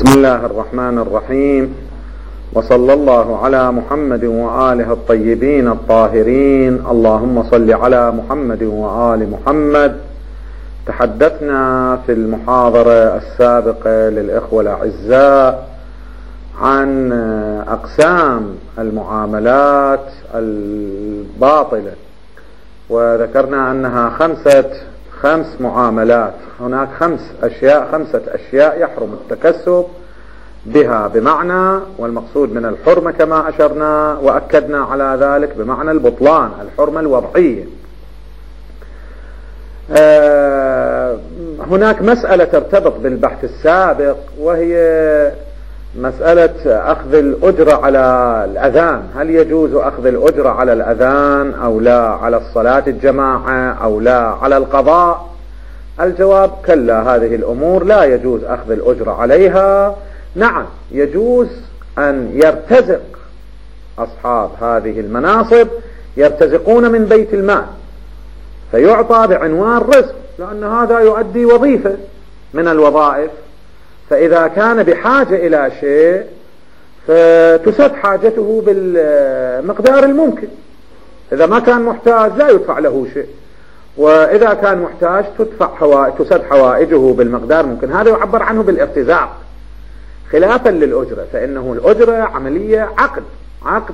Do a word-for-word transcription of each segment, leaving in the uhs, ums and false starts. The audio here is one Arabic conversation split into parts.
بسم الله الرحمن الرحيم، وصلى الله على محمد وآله الطيبين الطاهرين. اللهم صل على محمد وآل محمد. تحدثنا في المحاضرة السابقة للإخوة الأعزاء عن أقسام المعاملات الباطلة، وذكرنا أنها خمسة خمس معاملات. هناك خمس أشياء خمسة أشياء يحرم التكسب بها بمعنى، والمقصود من الحرمة كما أشرنا وأكدنا على ذلك بمعنى البطلان، الحرمة الوضعية. آه هناك مسألة ترتبط بالبحث السابق، وهي مسألة أخذ الأجرة على الأذان. هل يجوز أخذ الأجرة على الأذان أو لا، على الصلاة الجماعة أو لا، على القضاء؟ الجواب كلا، هذه الأمور لا يجوز أخذ الأجرة عليها. نعم، يجوز أن يرتزق أصحاب هذه المناصب، يرتزقون من بيت المال فيعطى بعنوان رزق، لأن هذا يؤدي وظيفة من الوظائف. فإذا كان بحاجة إلى شيء فتسد حاجته بالمقدار الممكن. إذا ما كان محتاج لا يدفع له شيء، وإذا كان محتاج تدفع حوائج تسد حوائجه بالمقدار الممكن. هذا يعبر عنه بالارتزاق، خلافا للأجرة، فإنه الأجرة عملية عقد عقد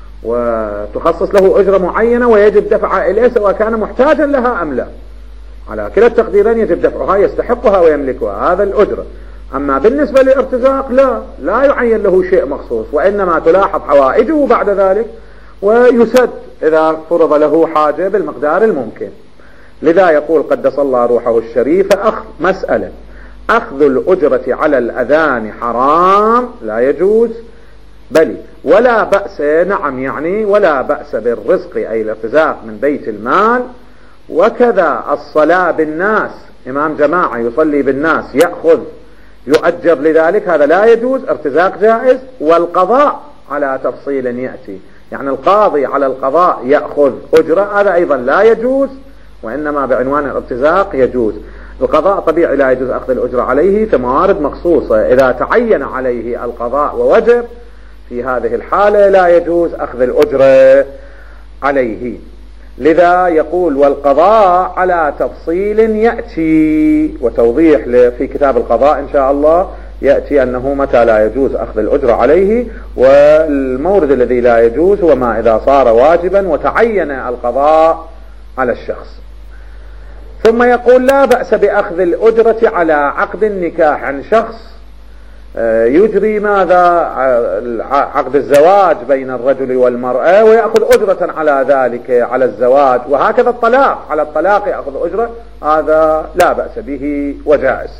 وتخصص له أجرة معينة ويجب دفعها إليه سواء كان محتاجا لها أم لا. على كلا التقديرين يجب دفعها، يستحقها ويملكها، هذا الأجرة. أما بالنسبة للارتزاق لا لا يعين له شيء مخصوص، وإنما تلاحظ حوائجه بعد ذلك ويسد إذا فرض له حاجة بالمقدار الممكن. لذا يقول قدس الله روحه الشريف: أخذ مسألة أخذ الأجرة على الأذان حرام، لا يجوز، بل ولا بأس، نعم يعني ولا بأس بالرزق أي الارتزاق من بيت المال. وكذا الصلاة بالناس، إمام جماعة يصلي بالناس يأخذ يؤجر لذلك، هذا لا يجوز، ارتزاق جائز. والقضاء على تفصيل يأتي، يعني القاضي على القضاء يأخذ أجرة، هذا أيضا لا يجوز، وإنما بعنوان الارتزاق يجوز. القضاء طبيعي لا يجوز أخذ الأجرة عليه في موارد مخصوصة، إذا تعين عليه القضاء ووجب في هذه الحالة لا يجوز أخذ الأجرة عليه. لذا يقول: والقضاء على تفصيل يأتي، وتوضيح في كتاب القضاء إن شاء الله يأتي أنه متى لا يجوز أخذ الأجرة عليه. والمورد الذي لا يجوز هو ما إذا صار واجبا وتعين القضاء على الشخص. ثم يقول: لا بأس بأخذ الأجرة على عقد النكاح، عن شخص يجري ماذا عقد الزواج بين الرجل والمرأة ويأخذ أجرة على ذلك، على الزواج. وهكذا الطلاق، على الطلاق يأخذ أجرة، هذا لا بأس به وجائز.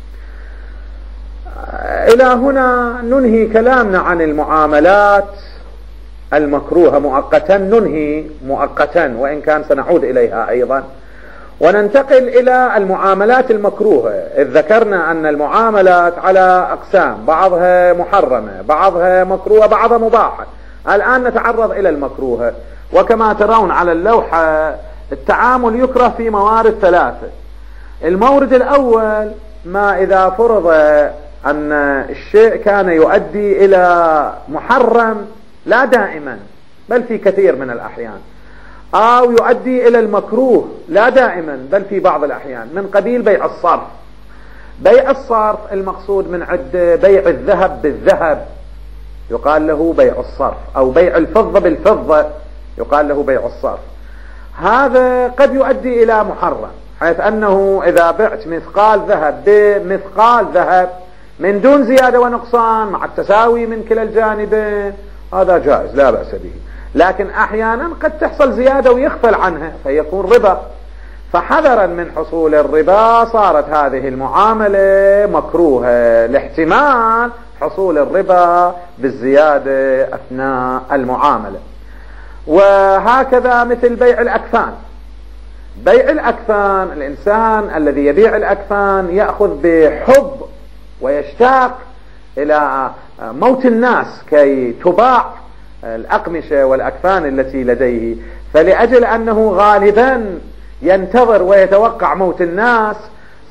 إلى هنا ننهي كلامنا عن المعاملات المكروهة مؤقتا، ننهي مؤقتا وإن كان سنعود إليها أيضا، وننتقل إلى المعاملات المكروهة. إذ ذكرنا أن المعاملات على أقسام، بعضها محرمة، بعضها مكروهة، بعضها مباحة. الآن نتعرض إلى المكروهة. وكما ترون على اللوحة التعامل يكره في موارد ثلاثة. المورد الأول ما إذا فرض أن الشيء كان يؤدي إلى محرم، لا دائما بل في كثير من الأحيان، أو يؤدي إلى المكروه لا دائما بل في بعض الأحيان، من قبيل بيع الصرف. بيع الصرف المقصود من عد بيع الذهب بالذهب يقال له بيع الصرف، أو بيع الفضة بالفضة يقال له بيع الصرف. هذا قد يؤدي إلى محرم، حيث أنه إذا بعت مثقال ذهب بمثقال ذهب من دون زيادة ونقصان مع التساوي من كلا الجانبين، هذا جائز لا بأس به. لكن أحيانا قد تحصل زيادة ويغفل عنها فيكون ربا، فحذرا من حصول الربا صارت هذه المعاملة مكروهة، لاحتمال حصول الربا بالزيادة أثناء المعاملة. وهكذا مثل بيع الأكفان. بيع الأكفان، الإنسان الذي يبيع الأكفان يأخذ بحب ويشتاق إلى موت الناس كي تباع الأقمشة والأكفان التي لديه، فلأجل أنه غالبا ينتظر ويتوقع موت الناس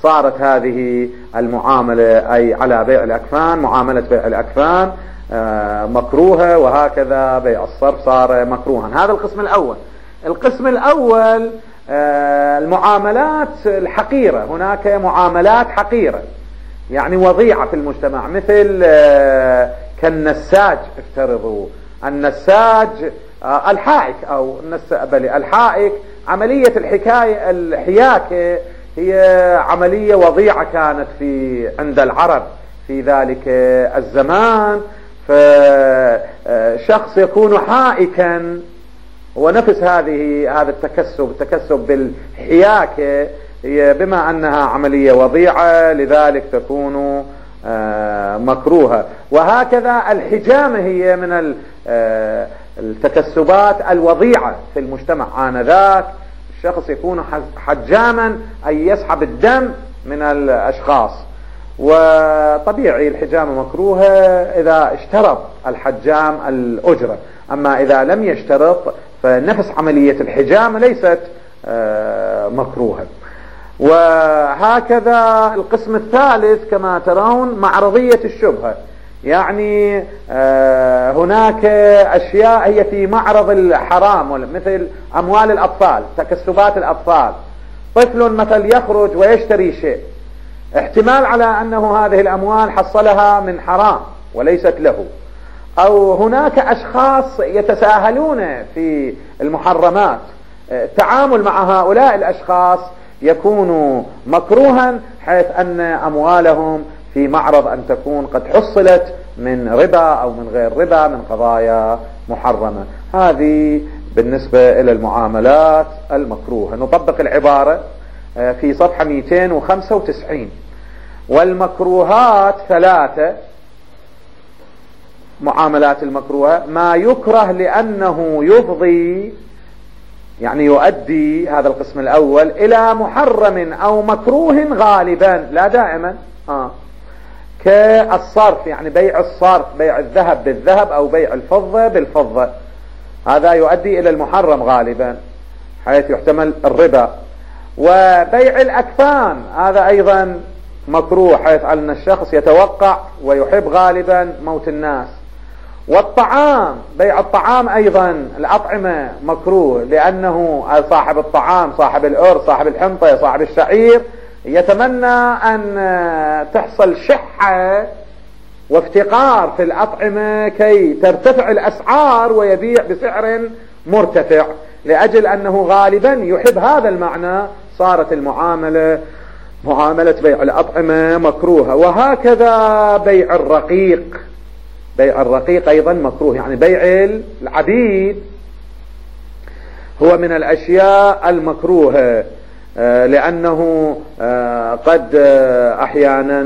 صارت هذه المعاملة أي على بيع الأكفان معاملة بيع الأكفان مكروهة، وهكذا بيع الصرف صار مكروها. هذا القسم الأول. القسم الأول المعاملات الحقيرة. هناك معاملات حقيرة يعني وضيعة في المجتمع، مثل كالنساج. افترضوا النساج الحائك أو بل الحائك، عملية الحكاية الحياكة هي عملية وضيعة كانت في عند العرب في ذلك الزمان. فشخص يكون حائكا ونفس هذه هذا التكسب التكسب بالحياكة هي بما أنها عملية وضيعة لذلك تكون مكروهة. وهكذا الحجامة هي من التكسبات الوضيعة في المجتمع آنذاك. الشخص يكون حجاما أي يسحب الدم من الأشخاص، وطبيعي الحجامة مكروهة إذا اشترط الحجام الأجرة، أما إذا لم يشترط فنفس عملية الحجامة ليست مكروهة. وهكذا القسم الثالث كما ترون معرضية الشبهة، يعني هناك أشياء هي في معرض الحرام مثل أموال الأطفال، تكسبات الأطفال. طفل مثل يخرج ويشتري شيء، احتمال على أنه هذه الأموال حصلها من حرام وليست له، أو هناك أشخاص يتساهلون في المحرمات. التعامل مع هؤلاء الأشخاص يكون مكروها، حيث أن أموالهم في معرض أن تكون قد حصلت من ربا أو من غير ربا من قضايا محرمة. هذه بالنسبة إلى المعاملات المكروهة. نطبق العبارة في صفحة مئتين وخمسة وتسعين. والمكروهات ثلاثة. معاملات المكروهة: ما يكره لأنه يفضي، يعني يؤدي، هذا القسم الأول، إلى محرم أو مكروه غالبا لا دائما، آه. كالصرف، يعني بيع الصرف، بيع الذهب بالذهب أو بيع الفضة بالفضة، هذا يؤدي إلى المحرم غالبا حيث يحتمل الربا. وبيع الأكفان هذا أيضا مكروه، حيث أن الشخص يتوقع ويحب غالبا موت الناس. والطعام، بيع الطعام أيضا، الأطعمة مكروه، لأنه صاحب الطعام، صاحب الأرز، صاحب الحنطة، صاحب الشعير يتمنى أن تحصل شحة وافتقار في الأطعمة كي ترتفع الأسعار ويبيع بسعر مرتفع، لأجل أنه غالبا يحب هذا المعنى، صارت المعاملة معاملة بيع الأطعمة مكروهة. وهكذا بيع الرقيق، بيع الرقيق أيضا مكروه، يعني بيع العبيد هو من الأشياء المكروهة، لأنه قد أحيانا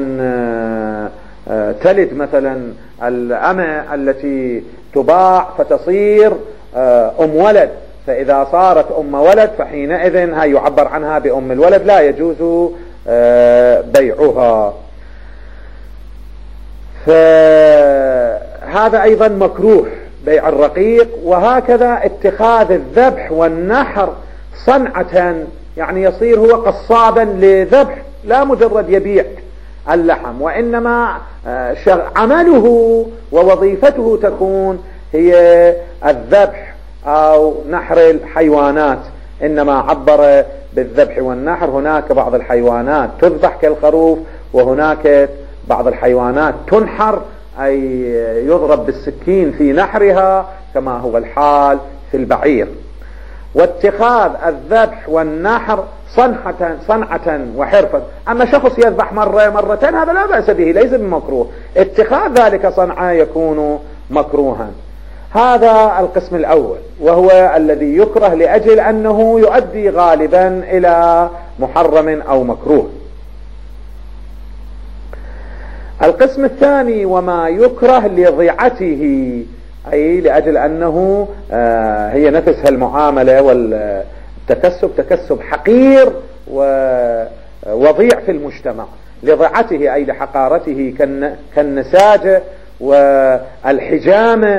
تلد مثلا الأمة التي تباع فتصير أم ولد، فإذا صارت أم ولد فحينئذ هي يعبر عنها بأم الولد، لا يجوز بيعها. فهذا أيضا مكروه بيع الرقيق. وهكذا اتخاذ الذبح والنحر صنعة، يعني يصير هو قصابا لذبح، لا مجرد يبيع اللحم، وإنما عمله ووظيفته تكون هي الذبح أو نحر الحيوانات. إنما عبر بالذبح والنحر. هناك بعض الحيوانات تذبح كالخروف، وهناك بعض الحيوانات تنحر أي يضرب بالسكين في نحرها، كما هو الحال في البعير. واتخاذ الذبح والنحر صنعة صنعة وحرفة. أما شخص يذبح مرة مرتين هذا لا بأس به، ليس بمكروه. اتخاذ ذلك صنعة يكون مكروها. هذا القسم الأول، وهو الذي يكره لأجل أنه يؤدي غالبا إلى محرم أو مكروه. القسم الثاني: وما يكره لضيعته، أي لأجل أنه هي نفسها المعاملة والتكسب تكسب حقير ووضيع في المجتمع، لضيعته أي لحقارته، كالنساجة والحجامة.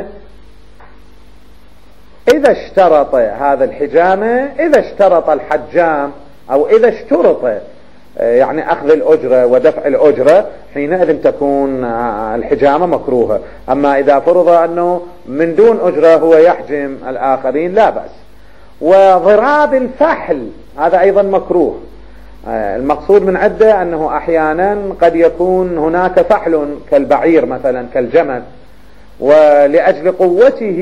إذا اشترط هذا الحجامة، إذا اشترط الحجام أو إذا اشترط يعني أخذ الأجرة ودفع الأجرة، حينئذ تكون الحجامة مكروهة. أما إذا فرض أنه من دون أجرة هو يحجم الآخرين لا بأس. وضراب الفحل هذا أيضا مكروه. المقصود من عدة أنه أحيانا قد يكون هناك فحل كالبعير مثلا كالجمل، ولأجل قوته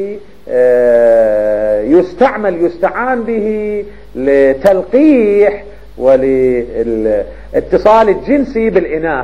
يستعمل يستعان به لتلقيح وللاتصال الجنسي بالإناث،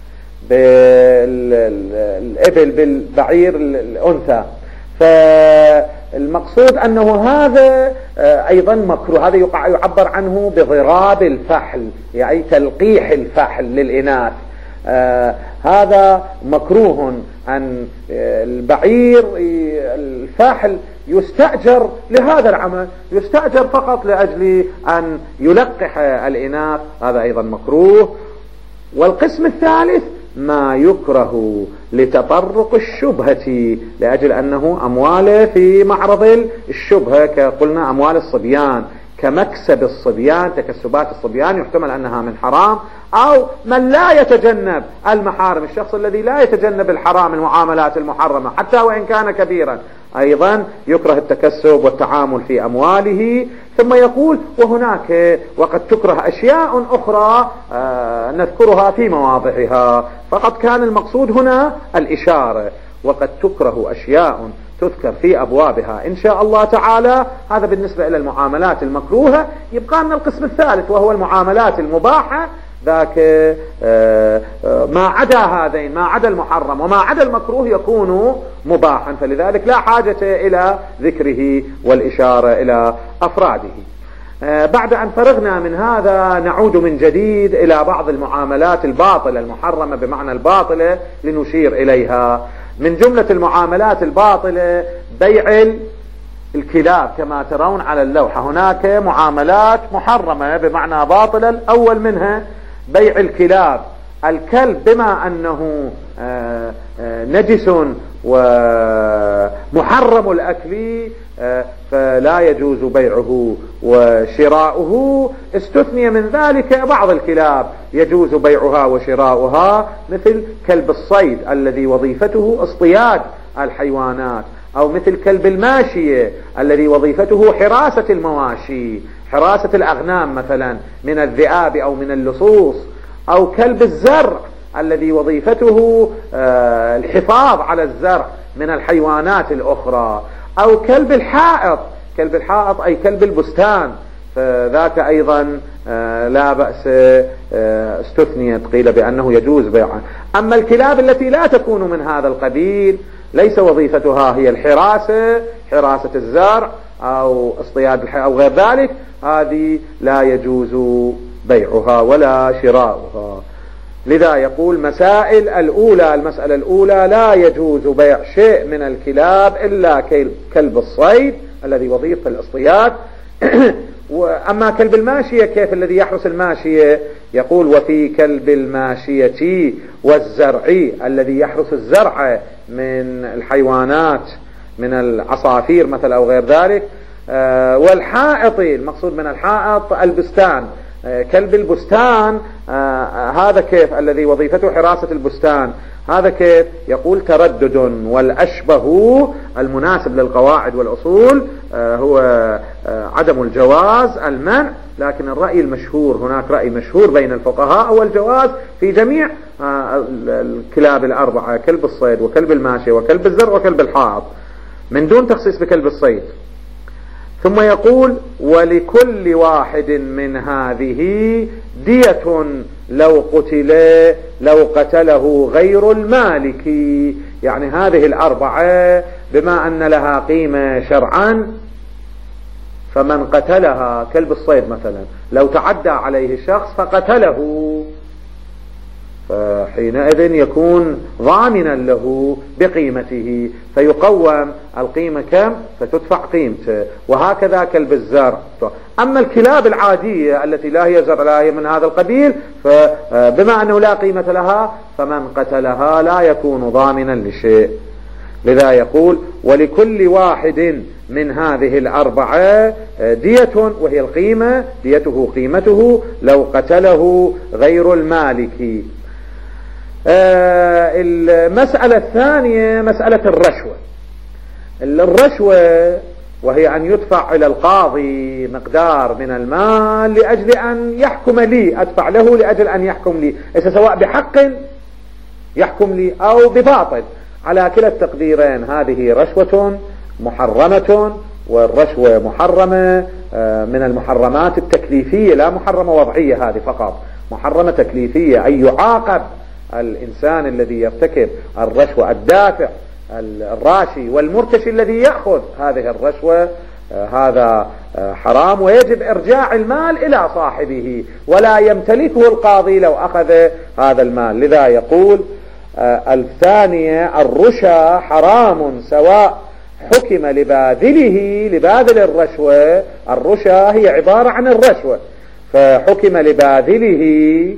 بالإبل بالبعير الأنثى. فالمقصود أنه هذا أيضا مكروه، هذا يعبر عنه بضراب الفحل، يعني تلقيح الفحل للإناث. آه هذا مكروه. أن البعير الفاحل يستأجر لهذا العمل، يستأجر فقط لأجل أن يلقح الإناث، هذا أيضا مكروه. والقسم الثالث ما يكره لتطرق الشبهة، لأجل أنه أمواله في معرض الشبهة، كقلنا أموال الصبيان، كمكسب الصبيان، تكسبات الصبيان يحتمل أنها من حرام، أو من لا يتجنب المحارم، الشخص الذي لا يتجنب الحرام المعاملات المحرمة حتى وإن كان كبيرا، أيضا يكره التكسب والتعامل في أمواله. ثم يقول وهناك وقد تكره أشياء أخرى آه نذكرها في مواضعها، فقد كان المقصود هنا الإشارة. وقد تكره أشياء تذكر في أبوابها إن شاء الله تعالى. هذا بالنسبة إلى المعاملات المكروهة. يبقى لنا القسم الثالث وهو المعاملات المباحة، ذاك ما عدا هذين، ما عدا المحرم وما عدا المكروه يكون مباحا، فلذلك لا حاجة إلى ذكره والإشارة إلى أفراده. بعد أن فرغنا من هذا نعود من جديد إلى بعض المعاملات الباطلة المحرمة بمعنى الباطلة لنشير إليها. من جملة المعاملات الباطلة بيع الكلاب، كما ترون على اللوحة هناك معاملات محرمة بمعنى باطلة. الأول منها بيع الكلاب. الكلب بما أنه نجس ومحرم الأكل فلا يجوز بيعه وشراؤه. استثني من ذلك بعض الكلاب يجوز بيعها وشراؤها، مثل كلب الصيد الذي وظيفته اصطياد الحيوانات، أو مثل كلب الماشية الذي وظيفته حراسة المواشي، حراسة الأغنام مثلا من الذئاب أو من اللصوص، أو كلب الزرع الذي وظيفته الحفاظ على الزرع من الحيوانات الأخرى، أو كلب الحائط. كلب الحائط أي كلب البستان، فذاك أيضا لا بأس، استثنيت قيل بأنه يجوز بيعه. أما الكلاب التي لا تكون من هذا القبيل ليس وظيفتها هي الحراسة، حراسة الزرع أو اصطياد الحيوان أو غير ذلك، هذه لا يجوز بيعها ولا شراؤها. لذا يقول مسائل الأولى، المسألة الأولى لا يجوز بيع شيء من الكلاب إلا كلب الصيد الذي وظيفة الاصطياد. وأما كلب الماشية كيف الذي يحرس الماشية؟ يقول وفي كلب الماشية والزرعي الذي يحرس الزرع من الحيوانات من العصافير مثل أو غير ذلك. آه والحائط، المقصود من الحائط البستان، آه كلب البستان آه هذا كيف الذي وظيفته حراسة البستان، هذا كيف؟ يقول تردد، والأشبه المناسب للقواعد والأصول آه هو آه عدم الجواز، المنع. لكن الرأي المشهور، هناك رأي مشهور بين الفقهاء هو الجواز في جميع آه الكلاب الأربعة، كلب الصيد وكلب الماشية وكلب الزرع وكلب الحائط، من دون تخصيص بكلب الصيد. ثم يقول ولكل واحد من هذه دية لو قتل لو قتله غير المالك. يعني هذه الأربعة بما أن لها قيمة شرعا، فمن قتلها كلب الصيد مثلا لو تعدى عليه الشخص فقتله، فحينئذ يكون ضامنا له بقيمته، فيقوم القيمة كم فتدفع قيمته. وهكذا كلب الزرع. أما الكلاب العادية التي لا هي زرع لا هي من هذا القبيل، فبما أنه لا قيمة لها فمن قتلها لا يكون ضامنا لشيء. لذا يقول ولكل واحد من هذه الأربعة دية، وهي القيمة، ديته قيمته لو قتله غير المالك. المسألة الثانية مسألة الرشوة. الرشوة وهي أن يدفع إلى القاضي مقدار من المال لأجل أن يحكم لي، أدفع له لأجل أن يحكم لي، سواء بحق يحكم لي أو بباطل. على كلا التقديرين هذه رشوة محرمة، والرشوة محرمة من المحرمات التكليفية، لا محرمة وضعية، هذه فقط محرمة تكليفية، أي يعاقب الإنسان الذي يرتكب الرشوة، الدافع الراشي والمرتشي الذي يأخذ هذه الرشوة، هذا حرام، ويجب إرجاع المال إلى صاحبه ولا يمتلكه القاضي لو أخذ هذا المال. لذا يقول الثانية الرشا حرام سواء حكم لباذله، لباذل الرشوة، الرشا هي عبارة عن الرشوة، فحكم لباذله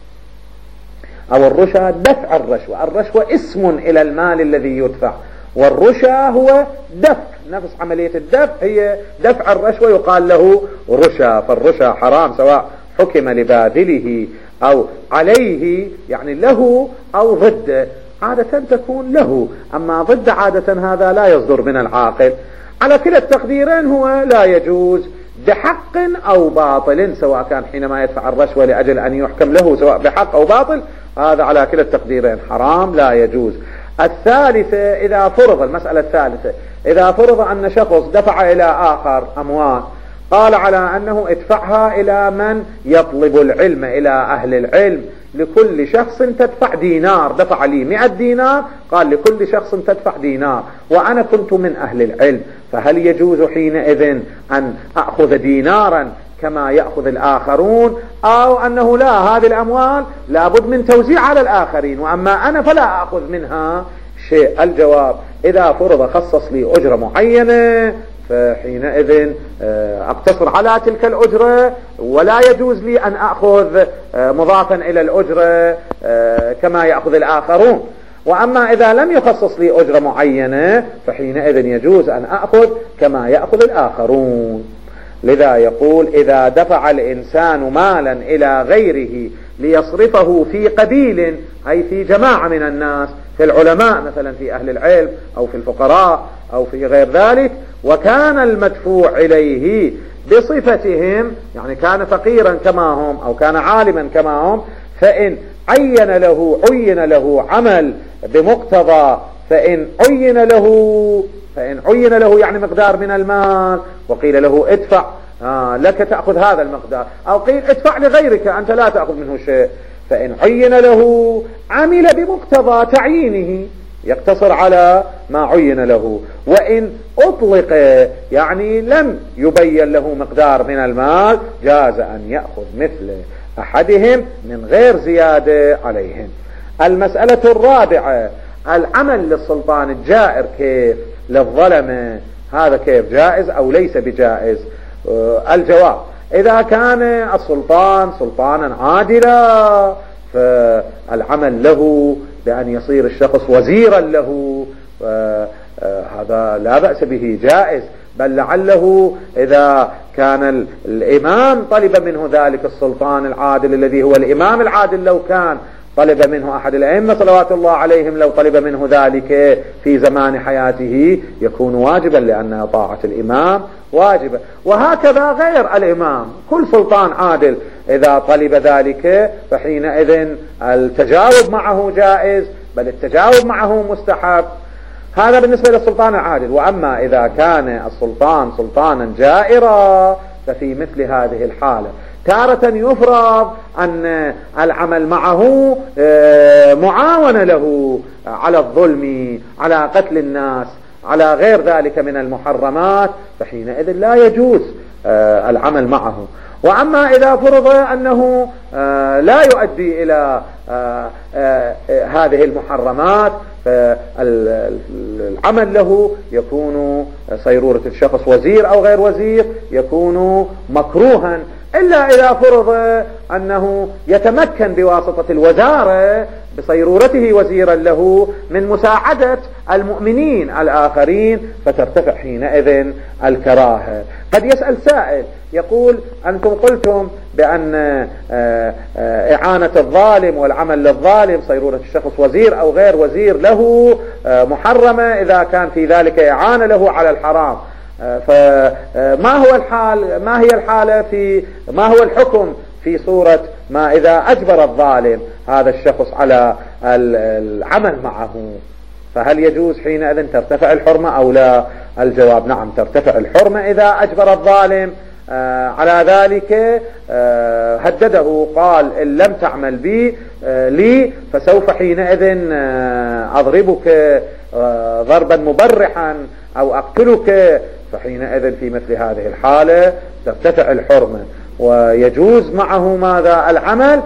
أو الرشا دفع الرشوة. الرشوة اسم إلى المال الذي يدفع، والرشا هو دفع، نفس عملية الدفع هي دفع الرشوة، يقال له رشا. فالرشا حرام سواء حكم لباذله أو عليه، يعني له أو ضده، عادة تكون له، أما ضد عادة هذا لا يصدر من العاقل. على كلا التقديرين هو لا يجوز بحق أو باطل، سواء كان حينما يدفع الرشوة لأجل أن يحكم له سواء بحق أو باطل، هذا على كلا التقديرين حرام لا يجوز. الثالثة إذا فرض، المسألة الثالثة إذا فرض أن شخص دفع إلى آخر أموال، قال على أنه ادفعها إلى من يطلب العلم، إلى أهل العلم، لكل شخص تدفع دينار، دفع لي مئة دينار، قال لكل شخص تدفع دينار، وأنا كنت من أهل العلم، فهل يجوز حينئذ أن أخذ دينارا كما يأخذ الآخرون، أو أنه لا، هذه الأموال لابد من توزيع على الآخرين، وأما أنا فلا أخذ منها شيء؟ الجواب إذا فرض خصص لي أجرة معينة فحينئذ أقتصر على تلك الأجرة، ولا يجوز لي أن أخذ مضافا إلى الأجرة كما يأخذ الآخرون. وأما إذا لم يخصص لي أجرة معينة فحينئذ يجوز أن أخذ كما يأخذ الآخرون. لذا يقول إذا دفع الإنسان مالا إلى غيره ليصرفه في قبيل، أي في جماعة من الناس، في العلماء مثلا، في أهل العلم، أو في الفقراء، أو في غير ذلك، وكان المدفوع إليه بصفتهم، يعني كان فقيرا كما هم أو كان عالما كما هم، فإن عين له عين له عمل بمقتضى، فإن عين له فإن عين له يعني مقدار من المال، وقيل له ادفع آه لك تأخذ هذا المقدار، أو قيل ادفع لغيرك أنت لا تأخذ منه شيء، فإن عين له عمل بمقتضى تعيينه، يقتصر على ما عين له. وإن أطلق يعني لم يبين له مقدار من المال، جاز أن يأخذ مثل أحدهم من غير زيادة عليهم. المسألة الرابعة العمل للسلطان الجائر كيف؟ للظلمة، هذا كيف؟ جائز أو ليس بجائز؟ آه الجواب إذا كان السلطان سلطانا عادلا فالعمل له بأن يصير الشخص وزيرا له، آه آه هذا لا بأس به، جائز. بل لعله إذا كان الإمام طلب منه ذلك السلطان العادل الذي هو الإمام العادل، لو كان طلب منه أحد الأئمة صلوات الله عليهم، لو طلب منه ذلك في زمان حياته يكون واجبا، لأن طاعة الإمام واجبة. وهكذا غير الإمام، كل سلطان عادل إذا طلب ذلك فحينئذ التجاوب معه جائز، بل التجاوب معه مستحب. هذا بالنسبة للسلطان العادل. وأما إذا كان السلطان سلطانا جائرا ففي مثل هذه الحالة تارة يفرض أن العمل معه معاونة له على الظلم، على قتل الناس، على غير ذلك من المحرمات، فحينئذ لا يجوز العمل معه. وأما إذا فرض أنه لا يؤدي إلى هذه المحرمات فالعمل له يكون صيرورة الشخص وزير أو غير وزير يكون مكروها، إلا إذا فرض أنه يتمكن بواسطة الوزارة بصيرورته وزيرا له من مساعدة المؤمنين الآخرين فترتفع حينئذ الكراهة. قد يسأل سائل يقول أنتم قلتم بأن إعانة الظالم والعمل للظالم صيرورة الشخص وزير أو غير وزير له محرمة إذا كان في ذلك إعانة له على الحرام، فما هو الحال ما هي الحالة في ما هو الحكم في صورة ما إذا أجبر الظالم هذا الشخص على العمل معه، فهل يجوز حينئذ ترتفع الحرمة أو لا؟ الجواب نعم ترتفع الحرمة إذا أجبر الظالم آه على ذلك، آه هدده قال إن لم تعمل بي آه لي فسوف حينئذ آه أضربك آه ضربا مبرحا أو أقتلك، فحينئذ في مثل هذه الحالة ترتفع الحرمة ويجوز معه ماذا العمل،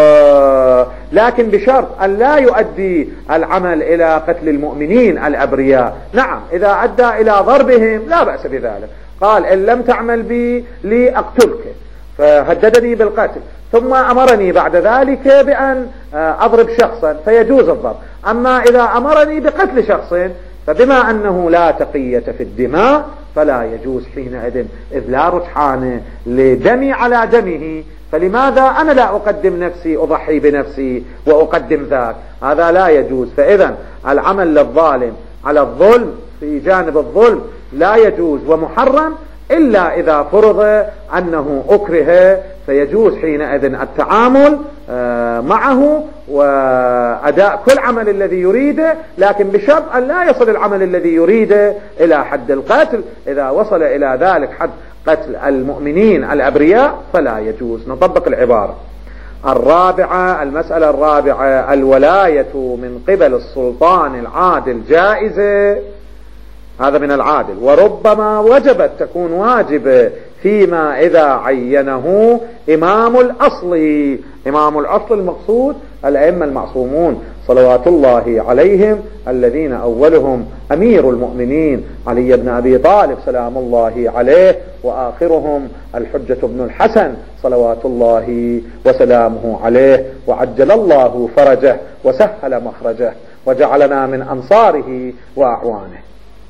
ولكن بشرط أن لا يؤدي العمل إلى قتل المؤمنين الأبرياء. نعم إذا أدى إلى ضربهم لا بأس بذلك، قال إن لم تعمل بي لي أقتلك فهددني بالقتل ثم أمرني بعد ذلك بأن أضرب شخصا فيجوز الضرب. أما إذا أمرني بقتل شخص فبما أنه لا تقية في الدماء فلا يجوز حينئذ، إذ لا رجحان لدمي على دمه، فلماذا أنا لا أقدم نفسي أضحي بنفسي وأقدم ذاك؟ هذا لا يجوز. فإذا العمل للظالم على الظلم في جانب الظلم لا يجوز ومحرم إلا إذا فرض أنه أكره، فيجوز حينئذ التعامل معه وأداء كل عمل الذي يريده، لكن بشرط أن لا يصل العمل الذي يريده إلى حد القتل. إذا وصل إلى ذلك حد قتل المؤمنين الأبرياء فلا يجوز. نطبق العبارة الرابعة. المسألة الرابعة الولاية من قبل السلطان العادل جائزة، هذا من العادل، وربما وجبت تكون واجبة فيما إذا عينه إمام الأصل. إمام الأصل المقصود الأئمة المعصومون صلوات الله عليهم، الذين أولهم أمير المؤمنين علي بن أبي طالب سلام الله عليه، وآخرهم الحجة بن الحسن صلوات الله وسلامه عليه، وعجل الله فرجه وسهل مخرجه وجعلنا من أنصاره وأعوانه.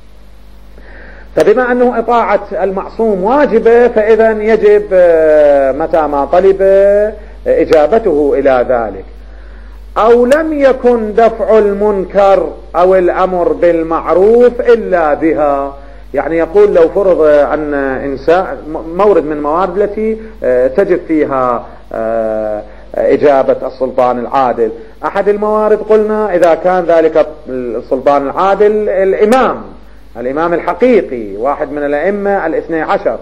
فبما أنه إطاعة المعصوم واجبة فإذا يجب متى ما طلب إجابته إلى ذلك. أو لم يكن دفع المنكر أو الأمر بالمعروف إلا بها، يعني يقول لو فرض أن إنسان مورد من موارد التي تجب فيها إجابة السلطان العادل، أحد الموارد قلنا إذا كان ذلك السلطان العادل الإمام الإمام الحقيقي واحد من الأئمة الاثني عشر،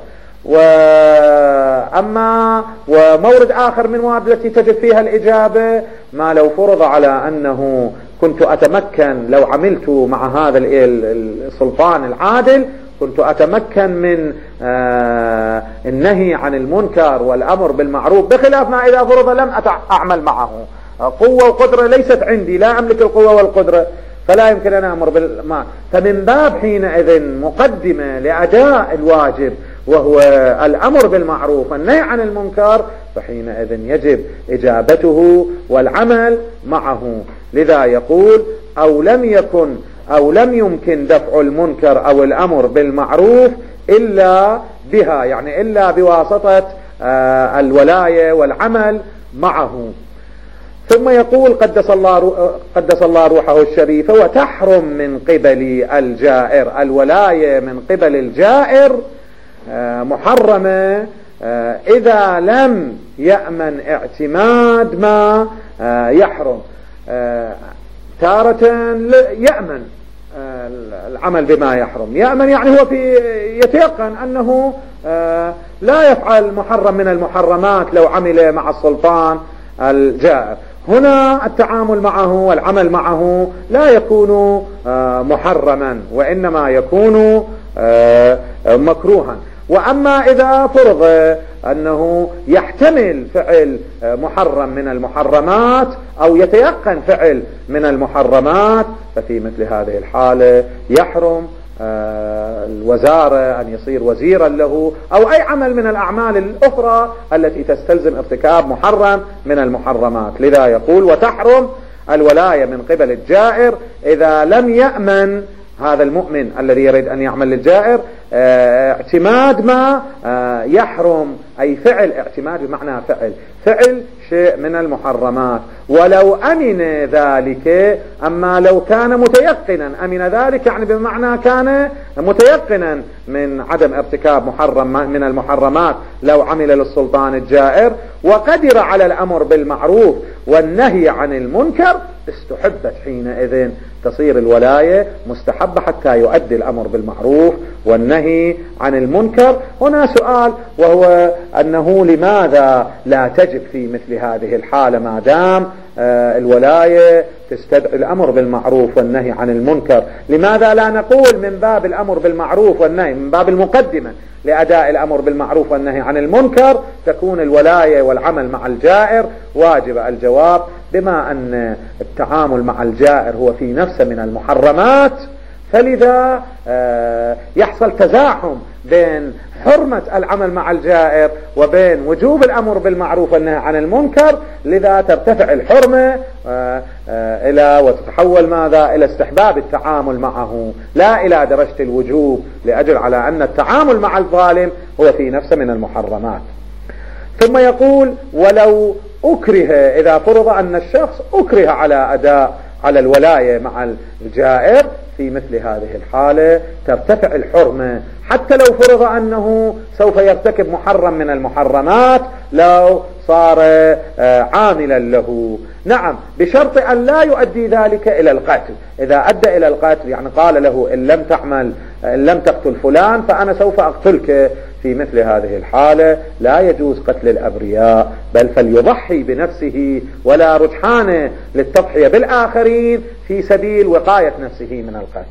وأما ومورد آخر من موارد التي تجب فيها الإجابة ما لو فرض على أنه كنت أتمكن لو عملت مع هذا السلطان العادل كنت أتمكن من آه النهي عن المنكر والأمر بالمعروف، بخلاف ما إذا فرض لم أعمل معه، قوة وقدرة ليست عندي، لا أملك القوة والقدرة فلا يمكن أن أمر بالمعروف. فمن باب حينئذ مقدمة لأداء الواجب وهو الأمر بالمعروف والنهي عن المنكر، فحينئذ يجب إجابته والعمل معه. لذا يقول أو لم يكن أو لم يمكن دفع المنكر أو الأمر بالمعروف إلا بها، يعني إلا بواسطة آه الولاية والعمل معه. ثم يقول قدس الله قدس الله روحه الشريفة وتحرم من قبل الجائر، الولاية من قبل الجائر آه محرمة آه إذا لم يأمن اعتماد ما آه يحرم. آه تارة يأمن آه العمل بما يحرم، يأمن يعني هو في يتيقن أنه آه لا يفعل محرم من المحرمات لو عمل مع السلطان الجائر. هنا التعامل معه والعمل معه لا يكون آه محرما وإنما يكون آه مكروها. وأما إذا فرض أنه يحتمل فعل محرم من المحرمات أو يتيقن فعل من المحرمات ففي مثل هذه الحالة يحرم الوزارة أن يصير وزيرا له أو أي عمل من الأعمال الأخرى التي تستلزم ارتكاب محرم من المحرمات. لذا يقول وتحرم الولاية من قبل الجائر إذا لم يأمن هذا المؤمن الذي يريد أن يعمل للجائر اعتماد ما يحرم، أي فعل، اعتماد بمعنى فعل فعل شيء من المحرمات، ولو أمن ذلك. أما لو كان متيقنا، أمن ذلك يعني بمعنى كان متيقنا من عدم ارتكاب محرم من المحرمات لو عمل للسلطان الجائر، وقدر على الأمر بالمعروف والنهي عن المنكر، استحبت حينئذ تصير الولاية مستحبة حتى يؤدي الأمر بالمعروف والنهي عن المنكر. هنا سؤال، وهو أنه لماذا لا تجب في مثل هذه الحالة ما دام الولاية تستدعي الأمر بالمعروف والنهي عن المنكر؟ لماذا لا نقول من باب الأمر بالمعروف والنهي، من باب المقدمة لأداء الأمر بالمعروف والنهي عن المنكر، تكون الولاية والعمل مع الجائر واجبة؟ الجواب، بما أن التعامل مع الجائر هو في نفسه من المحرمات، فلذا يحصل تزاحم بين حرمة العمل مع الجائر وبين وجوب الأمر بالمعروف والنهي عن المنكر، لذا ترتفع الحرمة إلى وتتحول ماذا إلى استحباب التعامل معه لا إلى درجة الوجوب، لأجل على أن التعامل مع الظالم هو في نفسه من المحرمات. ثم يقول: ولو أكره، إذا فرض أن الشخص أكره على أداء على الولاية مع الجائر، في مثل هذه الحالة ترتفع الحرمة، حتى لو فرض أنه سوف يرتكب محرم من المحرمات لو صار عاملا له. نعم، بشرط أن لا يؤدي ذلك إلى القتل. إذا أدى إلى القتل، يعني قال له إن لم تعمل إن لم تقتل فلان فأنا سوف أقتلك، في مثل هذه الحالة لا يجوز قتل الأبرياء، بل فليضحي بنفسه، ولا رجحان للتضحية بالآخرين في سبيل وقاية نفسه من القتل.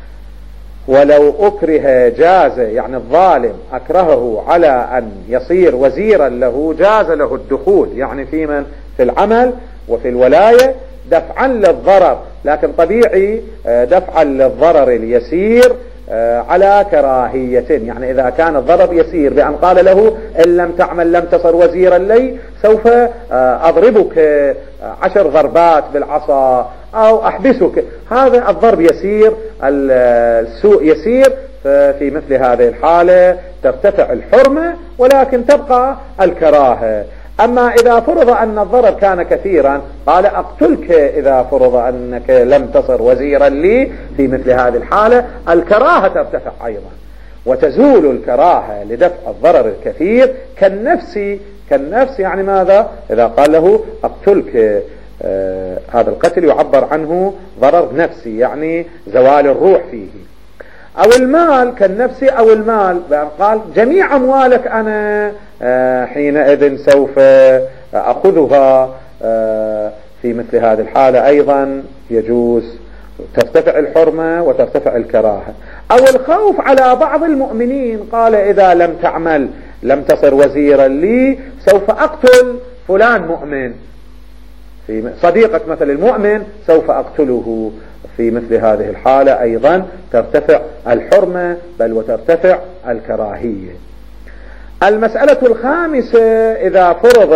ولو أكره جاز، يعني الظالم أكرهه على أن يصير وزيرا له، جاز له الدخول، يعني في من في العمل وفي الولاية دفعا للضرر، لكن طبيعي دفعا للضرر اليسير على كراهية. يعني إذا كان الضرر يسير بأن قال له إن لم تعمل لم تصر وزيرا لي سوف أضربك عشر ضربات بالعصا أو أحبسك، هذا الضرب يسير، السوء يسير، في مثل هذه الحالة ترتفع الحرمة ولكن تبقى الكراهة. أما إذا فرض أن الضرر كان كثيرا، قال أقتلك إذا فرض أنك لم تصر وزيرا لي، في مثل هذه الحالة الكراهة ترتفع أيضا، وتزول الكراهة لدفع الضرر الكثير كالنفس. كالنفس يعني ماذا؟ إذا قال له أقتلك، آه هذا القتل يعبر عنه ضرر نفسي، يعني زوال الروح فيه. أو المال كالنفس، أو المال بأن قال جميع أموالك أنا آه حينئذ سوف أخذها، آه في مثل هذه الحالة أيضا يجوز، ترتفع الحرمة وترتفع الكراهة. أو الخوف على بعض المؤمنين، قال إذا لم تعمل لم تصر وزيرا لي سوف أقتل فلان مؤمن، في صديقك مثل المؤمن سوف أقتله، في مثل هذه الحالة أيضا ترتفع الحرمة بل وترتفع الكراهية. المسألة الخامسة: إذا فرض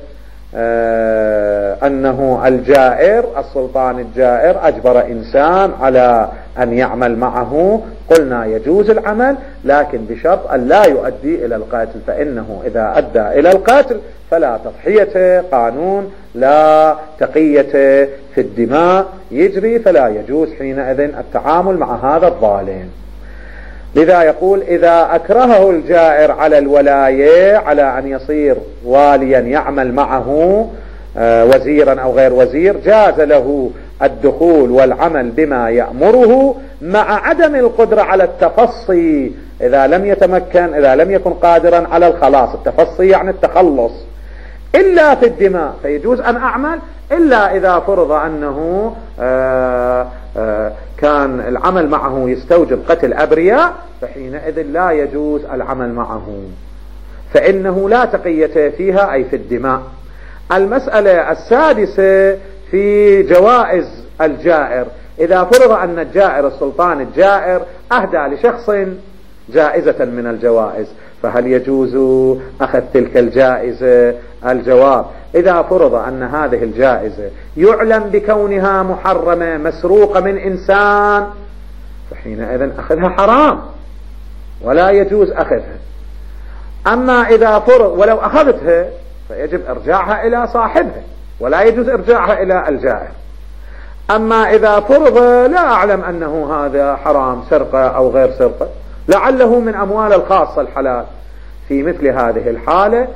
آه أنه الجائر السلطان الجائر أجبر إنسان على أن يعمل معه، قلنا يجوز العمل لكن بشرط أن لا يؤدي إلى القتل، فإنه إذا أدى إلى القتل فلا تضحية، قانون لا تقية في الدماء يجري، فلا يجوز حينئذ التعامل مع هذا الظالم. لذا يقول: إذا أكرهه الجائر على الولاية، على أن يصير واليا يعمل معه وزيرا أو غير وزير، جاز له الدخول والعمل بما يأمره مع عدم القدرة على التفصي، إذا لم يتمكن، إذا لم يكن قادرا على الخلاص. التفصي يعني التخلص، إلا في الدماء فيجوز أن أعمل، إلا إذا فرض أنه آآ آآ كان العمل معه يستوجب قتل أبرياء، فحينئذ لا يجوز العمل معه، فإنه لا تقية فيها، أي في الدماء. المسألة السادسة في جوائز الجائر: إذا فرض أن الجائر السلطان الجائر أهدى لشخص جائزة من الجوائز، فهل يجوز أخذ تلك الجائزة؟ الجواب: إذا فرض أن هذه الجائزة يعلم بكونها محرمة مسروقة من إنسان، فحينئذ أخذها حرام ولا يجوز أخذها. أما إذا فرض ولو أخذتها فيجب إرجاعها إلى صاحبها ولا يجوز إرجاعها إلى الجائر. أما إذا فرض لا أعلم أنه هذا حرام، سرقة أو غير سرقة، لعله من أموال الخاصة الحلال، في مثل هذه الحالة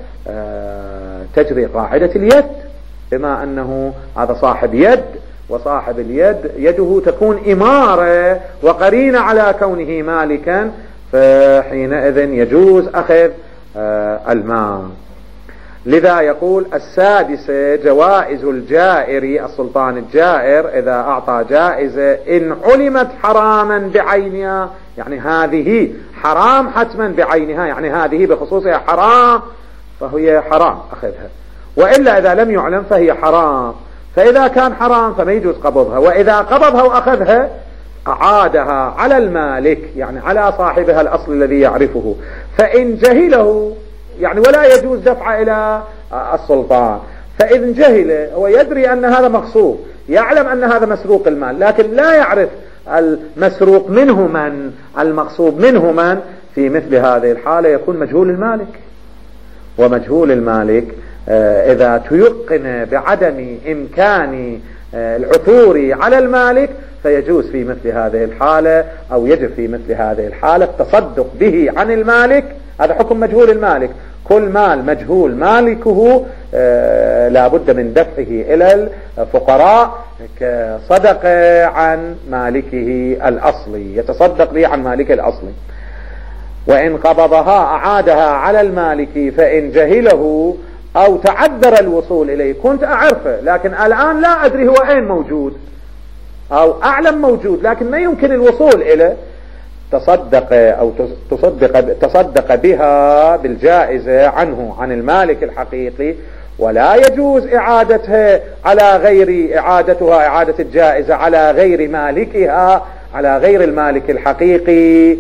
تجري قاعدة اليد، بما أنه هذا صاحب يد، وصاحب اليد يده تكون إمارة وقرينة على كونه مالكا، فحينئذ يجوز أخذ المال. لذا يقول: السادسة جوائز الجائر، السلطان الجائر إذا أعطى جائزة إن علمت حراما بعينها، يعني هذه حرام حتما بعينها، يعني هذه بخصوصها حرام، فهي حرام أخذها، وإلا إذا لم يعلم فهي حرام. فإذا كان حرام فما يجوز قبضها، وإذا قبضها وأخذها أعادها على المالك، يعني على صاحبها الأصل الذي يعرفه، فإن جهله يعني ولا يجوز دفع إلى السلطان. فإن جهل هو يدري أن هذا مغصوب، يعلم أن هذا مسروق المال، لكن لا يعرف المسروق منه من، المغصوب منه من، في مثل هذه الحالة يكون مجهول المالك. ومجهول المالك إذا تيقن بعدم إمكان العثور على المالك فيجوز في مثل هذه الحالة، أو يجب في مثل هذه الحالة التصدق به عن المالك. هذا حكم مجهول المالك، كل مال مجهول مالكه آه لا بد من دفعه إلى الفقراء كصدقة عن مالكه الأصلي، يتصدق به عن مالكه الأصلي. وإن قبضها أعادها على المالك فإن جهله أو تعذر الوصول إليه، كنت أعرفه لكن الآن لا أدري هو أين موجود، أو أعلم موجود لكن ما يمكن الوصول إليه، تصدق أو تصدق, تصدق بها بالجائزة عنه عن المالك الحقيقي، ولا يجوز إعادتها على غير إعادتها إعادة الجائزة على غير مالكها، على غير المالك الحقيقي،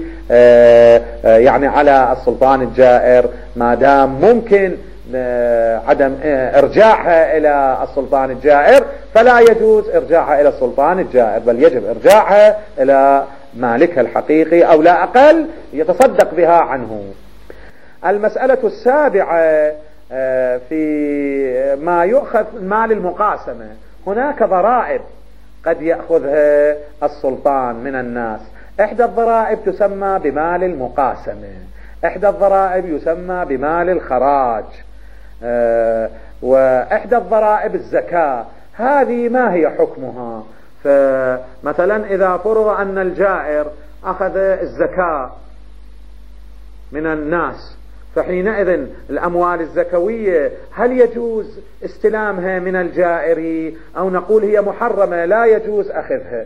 يعني على السلطان الجائر، ما دام ممكن عدم ارجاعها الى السلطان الجائر فلا يجوز ارجاعها الى السلطان الجائر، بل يجب ارجاعها الى مالكها الحقيقي، او لا اقل يتصدق بها عنه. المسألة السابعة في ما يؤخذ مال المقاسمة، هناك ضرائب قد يأخذها السلطان من الناس. احدى الضرائب تسمى بمال المقاسمة، احدى الضرائب يسمى بمال الخراج، أه واحدى الضرائب الزكاة. هذه ما هي حكمها؟ فمثلا إذا فرض أن الجائر أخذ الزكاة من الناس، فحينئذ الأموال الزكوية هل يجوز استلامها من الجائر، أو نقول هي محرمة لا يجوز أخذها؟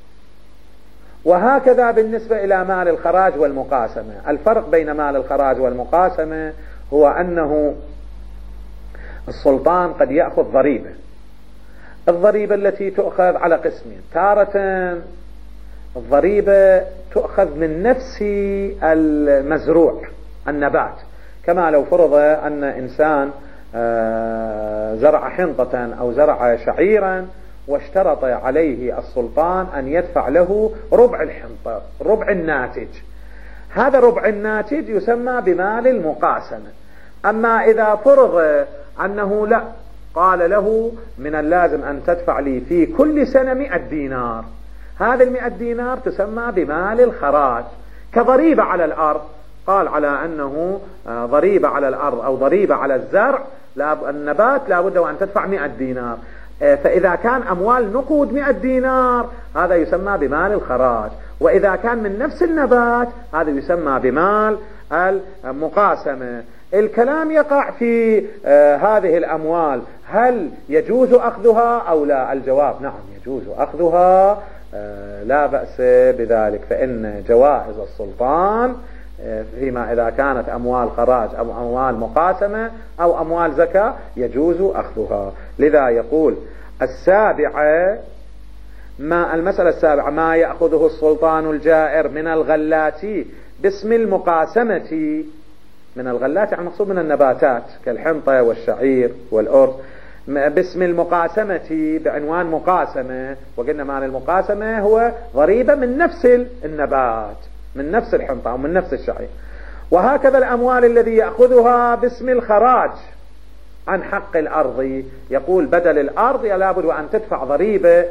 وهكذا بالنسبة إلى مال الخراج والمقاسمة. الفرق بين مال الخراج والمقاسمة هو أنه السلطان قد يأخذ ضريبة، الضريبة التي تؤخذ على قسمين، تارة الضريبة تؤخذ من نفس المزروع النبات، كما لو فرض أن إنسان زرع حنطة أو زرع شعيرا واشترط عليه السلطان أن يدفع له ربع الحنطة، ربع الناتج، هذا ربع الناتج يسمى بمال المقاسمة. أما إذا فرض أنه لا، قال له من اللازم أن تدفع لي في كل سنة مئة دينار، هذا المئة دينار تسمى بمال الخراج، كضريبة على الأرض، قال على أنه ضريبة على الأرض أو ضريبة على الزرع النبات لا بد وأن تدفع مئة دينار. فإذا كان أموال نقود مئة دينار هذا يسمى بمال الخراج، وإذا كان من نفس النبات هذا يسمى بمال المقاسمة. الكلام يقع في آه هذه الأموال هل يجوز أخذها أو لا؟ الجواب نعم يجوز أخذها، آه لا بأس بذلك، فإن جوائز السلطان آه فيما إذا كانت أموال خراج أو أموال مقاسمة أو أموال زكاة يجوز أخذها. لذا يقول السابعة، ما المسألة السابعة ما يأخذه السلطان الجائر من الغلات باسم المقاسمة من الغلات، يعني مقصود من النباتات كالحنطة والشعير والأرز، باسم المقاسمة بعنوان مقاسمة، وقلنا معنى المقاسمة هو ضريبة من نفس النبات، من نفس الحنطة أو من نفس الشعير. وهكذا الأموال الذي يأخذها باسم الخراج عن حق الأرض، يقول بدل الأرض لابد أن تدفع ضريبة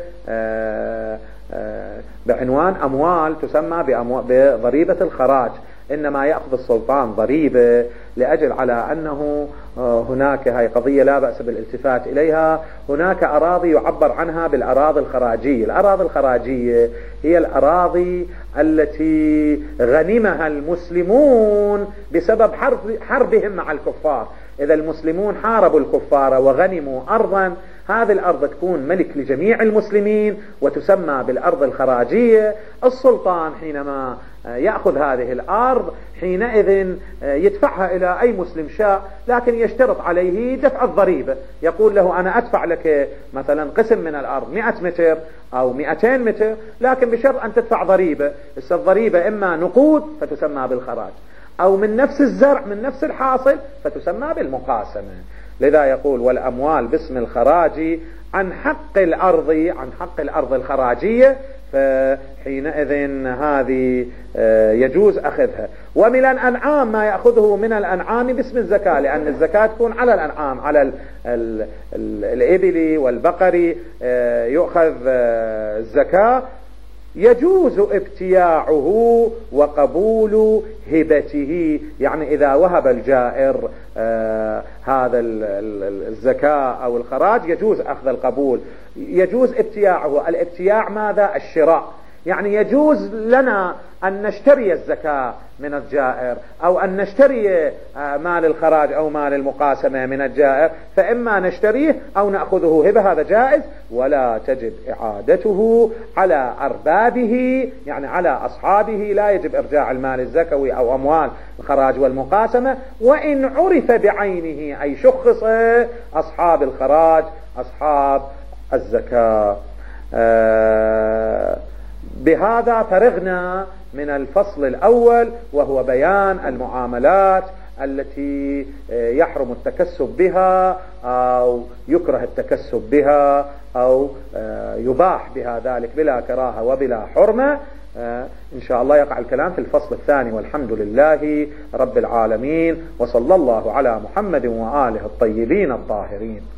بعنوان أموال تسمى بضريبة الخراج. إنما يأخذ السلطان ضريبة لأجل على أنه هناك، هاي قضية لا بأس بالالتفات إليها، هناك أراضي يعبر عنها بالأراضي الخراجية. الأراضي الخراجية هي الأراضي التي غنمها المسلمون بسبب حرب حربهم مع الكفار. إذا المسلمون حاربوا الكفار وغنموا أرضا، هذه الأرض تكون ملك لجميع المسلمين وتسمى بالأرض الخراجية. السلطان حينما يأخذ هذه الأرض حينئذ يدفعها إلى أي مسلم شاء، لكن يشترط عليه دفع الضريبة. يقول له أنا أدفع لك مثلا قسم من الأرض مئة متر أو مئتين متر، لكن بشرط أن تدفع ضريبة. الضريبة إما نقود فتسمى بالخراج، أو من نفس الزرع من نفس الحاصل فتسمى بالمقاسمة. لذا يقول والأموال باسم الخراج عن حق الأرض، عن حق الأرض الخراجية، فحينئذ هذه يجوز أخذها. ومن الأنعام ما يأخذه من الأنعام باسم الزكاة، لأن الزكاة تكون على الأنعام، على ال ال ال الإبل والبقر يؤخذ الزكاة. يجوز ابتياعه وقبول هبته، يعني إذا وهب الجائر آه هذا الزكاة أو الخراج يجوز أخذ القبول. يجوز ابتياعه. الابتياع ماذا؟ الشراء، يعني يجوز لنا أن نشتري الزكاة من الجائر، أو أن نشتري مال الخراج أو مال المقاسمة من الجائر، فإما نشتريه أو نأخذه هبة، هذا جائز. ولا تجب إعادته على أربابه، يعني على أصحابه، لا يجب إرجاع المال الزكوي أو أموال الخراج والمقاسمة، وإن عرف بعينه، أي شخص أصحاب الخراج أصحاب الزكاة. آه بهذا فرغنا من الفصل الأول، وهو بيان المعاملات التي يحرم التكسب بها أو يكره التكسب بها أو يباح بها ذلك بلا كراهة وبلا حرمة. إن شاء الله يقع الكلام في الفصل الثاني، والحمد لله رب العالمين، وصلى الله على محمد وآله الطيبين الطاهرين.